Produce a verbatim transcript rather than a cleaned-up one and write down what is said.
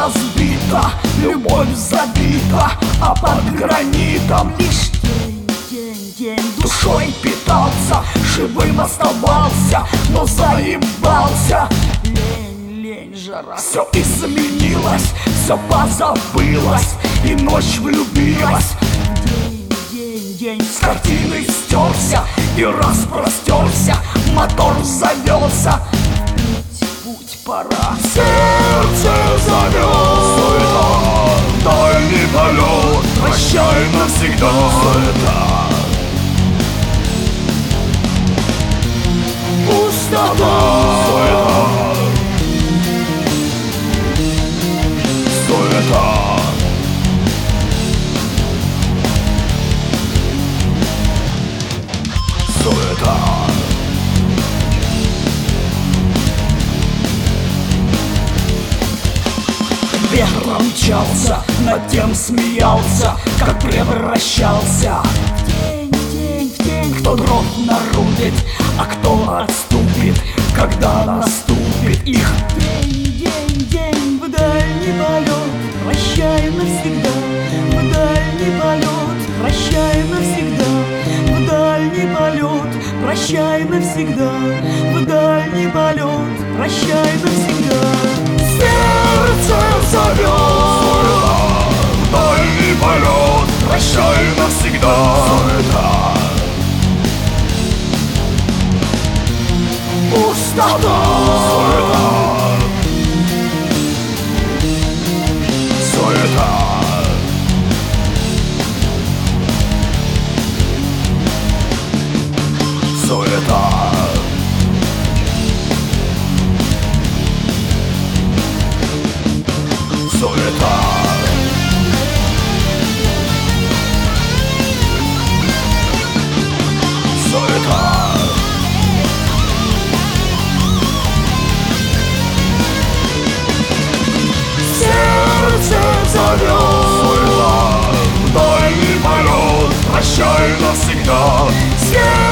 разбита, любовь забита, а под гранитом лишь день, день, день. Душой питался, живым оставался, но заебался. Лень, лень, жара. Все изменилось, все позабылось, и ночь влюбилась. День, день, день. С картины стерся и распростерся, мотор завелся. Путь пора. Сердце зовет, суета, дальний полет, прощай навсегда. Суета, пустота. Суета, суета, суета. Ветром мчался, над тем смеялся, как превращался. В тень, в тень, в тень. Кто дров нарубит, а кто отступит, когда наступит их день, день, день. В дальний полет, прощай навсегда. В дальний полет, прощай навсегда. В дальний полет, прощай навсегда. В дальний полет, прощай навсегда. Сердце зовет, суета, дальний полет, прощай навсегда. Суета, пустота. Суета, суета, суета. Суета, суета, Сердце зовет, суета, дальний полет, прощай навсегда. сердце